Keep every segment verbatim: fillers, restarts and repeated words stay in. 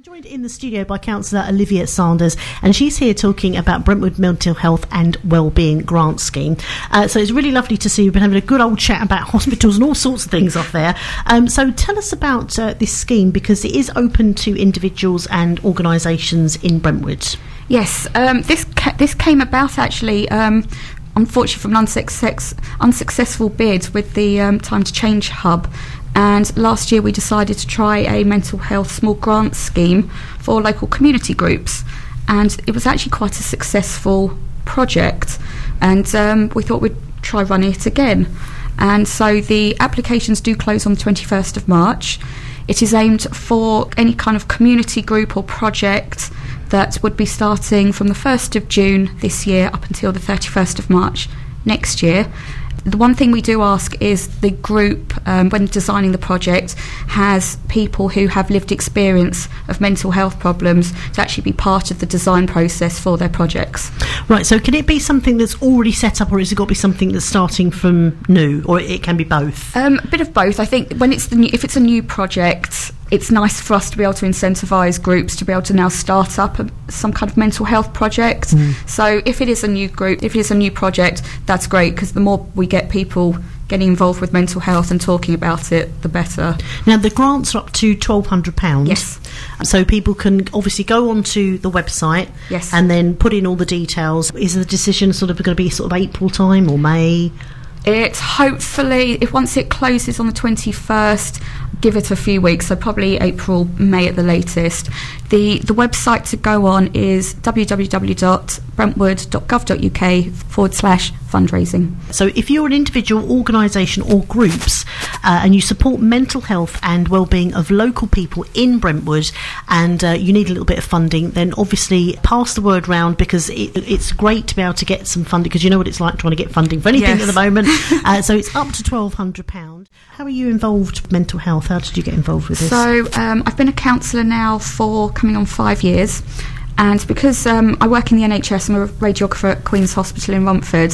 Joined in the studio by Councillor Olivia Sanders, and she's here talking about Brentwood Mental Health and Wellbeing Grant Scheme. Uh, so it's really lovely to see you. We've been having a good old chat about hospitals and all sorts of things off there. Um, so tell us about uh, this scheme, because it is open to individuals and organisations in Brentwood. Yes, um, this ca- this came about actually, um, unfortunately, from an unsuccess- unsuccessful bid with the um, Time to Change Hub. And last year we decided to try a mental health small grant scheme for local community groups. And it was actually quite a successful project. And um, we thought we'd try running it again. And so the applications do close on the twenty-first of March. It is aimed for any kind of community group or project that would be starting from the first of June this year up until the thirty-first of March next year. The one thing we do ask is the group, um, when designing the project, has people who have lived experience of mental health problems to actually be part of the design process for their projects. Right, so can it be something that's already set up, or has it got to be something that's starting from new, or it can be both? Um, a bit of both. I think when it's the new, if it's a new project, it's nice for us to be able to incentivise groups to be able to now start up a, some kind of mental health project. Mm. So if it is a new group, if it is a new project, that's great, because the more we get people getting involved with mental health and talking about it, the better. Now, the grants are up to twelve hundred pounds. Yes. So people can obviously go onto the website. Yes. And then put in all the details. Is the decision sort of going to be sort of April time or May? It's hopefully, if once it closes on the twenty-first, give it a few weeks, so probably April, May at the latest. The the website to go on is w w w dot brentwood dot gov dot u k forward slash fundraising. So if you're an individual, organisation or groups uh, and you support mental health and wellbeing of local people in Brentwood, and uh, you need a little bit of funding, then obviously pass the word round, because it, it's great to be able to get some funding, because you know what it's like trying to get funding for anything yes. at the moment. uh, so it's up to twelve hundred pounds. How are you involved with mental health? How did you get involved with this? So um, I've been a counsellor now for coming on five years. And because um, I work in the N H S, I'm a radiographer at Queen's Hospital in Romford,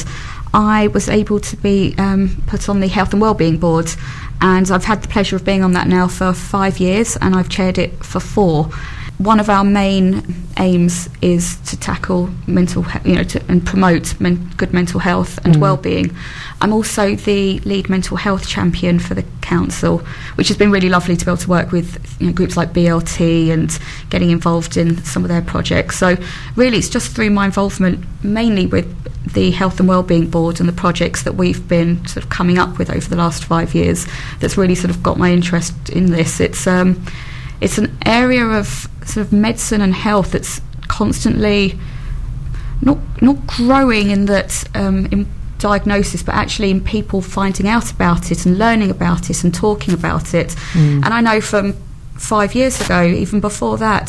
I was able to be um, put on the Health and Wellbeing Board, and I've had the pleasure of being on that now for five years, and I've chaired it for four. One of our main aims is to tackle mental, he- you know, to, and promote men- good mental health and mm. well-being. I'm also the lead mental health champion for the council, which has been really lovely to be able to work with, you know, groups like B L T and getting involved in some of their projects. So really, it's just through my involvement, mainly with the Health and Wellbeing Board and the projects that we've been sort of coming up with over the last five years, that's really sort of got my interest in this. It's um, it's an area of sort of medicine and health that's constantly not not growing in that um, in diagnosis, but actually in people finding out about it and learning about it and talking about it. Mm. And I know from five years ago, even before that,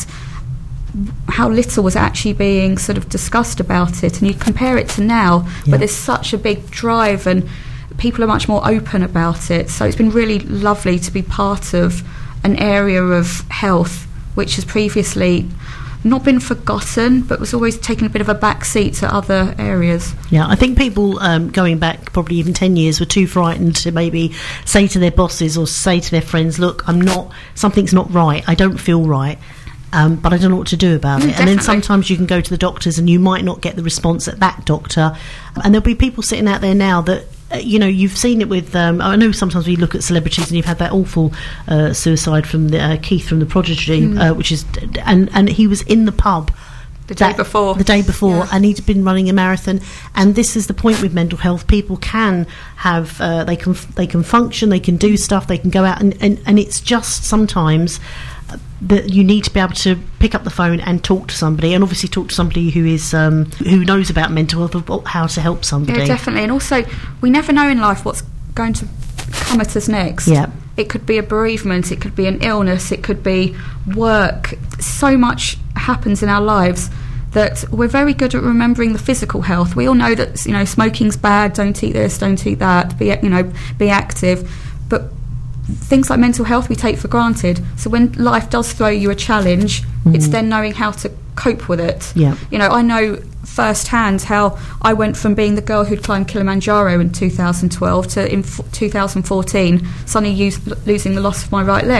how little was actually being sort of discussed about it. And you compare it to now, yeah. where there's such a big drive and people are much more open about it. So it's been really lovely to be part of an area of health which has previously not been forgotten, but was always taking a bit of a back seat to other areas. Yeah, I think people um, going back probably even ten years were too frightened to maybe say to their bosses or say to their friends, look, I'm not, something's not right, I don't feel right, um, but I don't know what to do about Mm, it. And then sometimes you can go to the doctors and you might not get the response at that doctor. And there'll be people sitting out there now that, Uh, you know, you've seen it with, um, I know sometimes we look at celebrities and you've had that awful uh, suicide from the, uh, Keith from The Prodigy, mm. uh, which is, and, and he was in the pub the day that, before, the day before, yeah. and he'd been running a marathon. And this is the point with mental health: people can have, uh, they can, they can function, they can do stuff, they can go out, and, and, and it's just sometimes that you need to be able to pick up the phone and talk to somebody, and obviously talk to somebody who is um, who knows about mental health, about how to help somebody. Yeah, definitely. And also, we never know in life what's going to come at us next. Yeah. It could be a bereavement, it could be an illness, it could be work. So much happens in our lives that we're very good at remembering the physical health. We all know that, you know, smoking's bad, don't eat this, don't eat that, be, you know, be active. But things like mental health we take for granted. So when life does throw you a challenge, mm. it's then knowing how to cope with it. Yeah. You know, I know firsthand how I went from being the girl who'd climbed Kilimanjaro in two thousand twelve to in f- two thousand fourteen suddenly use, losing the loss of my right leg. Just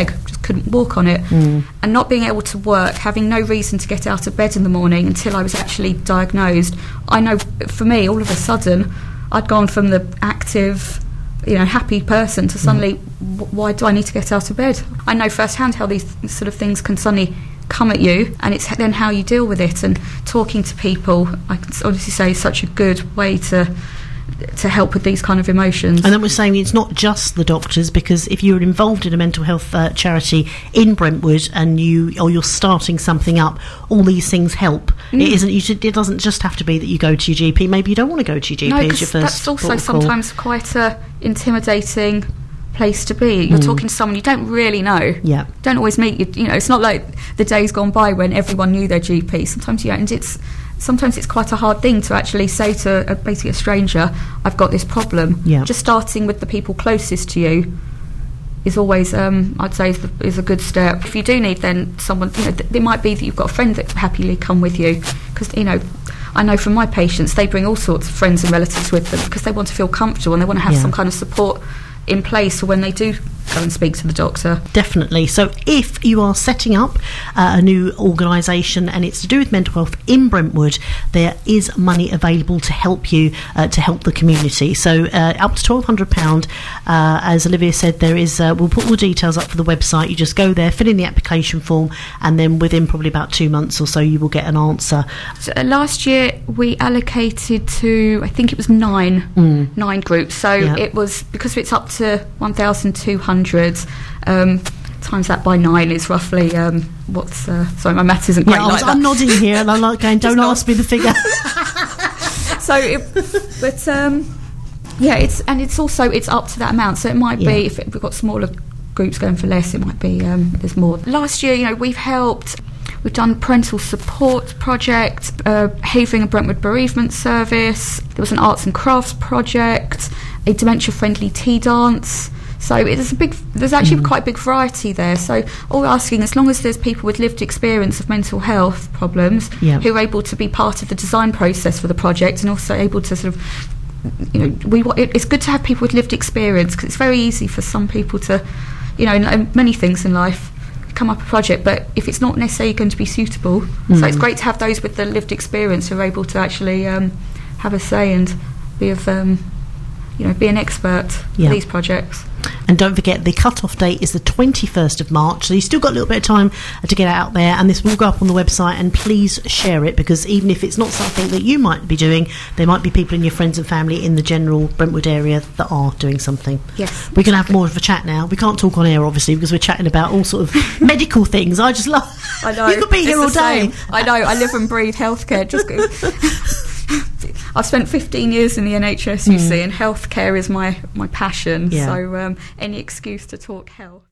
couldn't walk on it. Mm. And not being able to work, having no reason to get out of bed in the morning until I was actually diagnosed. I know for me, all of a sudden, I'd gone from the active, you know, happy person to suddenly, mm. w- why do I need to get out of bed? I know firsthand how these sort of things can suddenly come at you, and it's then how you deal with it. And talking to people, I can honestly say, is such a good way to to help with these kind of emotions. And then we're saying it's not just the doctors, because if you're involved in a mental health uh, charity in Brentwood and you or you're starting something up, all these things help. Mm. It isn't. You should, it doesn't just have to be that you go to your G P. Maybe you don't want to go to your G P no, as your first. That's also port of call. sometimes quite a intimidating place to be. You're mm. talking to someone you don't really know. Yeah. Don't always meet you. You know, it's not like the days gone by when everyone knew their G P. Sometimes you don't, and it's. Sometimes it's quite a hard thing to actually say to a, basically a stranger, I've got this problem. Yeah. Just starting with the people closest to you is always, um, I'd say, is, the, is a good step. If you do need then someone, you know, th- it might be that you've got a friend that happily come with you. Because, you know, I know from my patients, they bring all sorts of friends and relatives with them because they want to feel comfortable and they want to have yeah. some kind of support in place for when they do go and speak to the doctor. Definitely. So if you are setting up uh, a new organisation and it's to do with mental health in Brentwood, there is money available to help you, uh, to help the community. So uh, up to twelve hundred pounds, uh, as Olivia said, there is. Uh, we'll put all the details up for the website. You just go there, fill in the application form, and then within probably about two months or so, you will get an answer. So, uh, last year we allocated to, I think it was nine, mm. nine groups. So yeah. it was, because it's up to one thousand two hundred, um, times that by nine is roughly, um, what's, uh, sorry, my maths isn't quite yeah, like I'm, that. I'm nodding here and I'm like going, don't ask me the figure. So, it, but, um, yeah, it's, and it's also, it's up to that amount. So it might yeah. be, if it, we've got smaller groups going for less, it might be, um, there's more. Last year, you know, we've helped, we've done parental support project, uh, Havering and Brentwood bereavement service, there was an arts and crafts project, a dementia-friendly tea dance. So it's a big. There's actually mm. quite a big variety there. So all we're asking, as long as there's people with lived experience of mental health problems yeah. who are able to be part of the design process for the project, and also able to sort of, you know, we it, it's good to have people with lived experience, because it's very easy for some people to, you know, in, in many things in life, come up a project, but if it's not necessarily going to be suitable, mm. so it's great to have those with the lived experience who are able to actually um, have a say and be of, um, you know, be an expert yeah. for these projects. And don't forget, the cut-off date is the twenty-first of March, so you've still got a little bit of time to get out there, and this will go up on the website, and please share it, because even if it's not something that you might be doing, there might be people in your friends and family in the general Brentwood area that are doing something. Yes. We're going to have more of a chat now. We can't talk on air, obviously, because we're chatting about all sort of medical things. I just love... I know. You could be here all day. Same. I know. I live and breathe healthcare. Just I've spent fifteen years in the N H S, you mm. see, and healthcare is my, my passion. Yeah. So um, any excuse to talk health.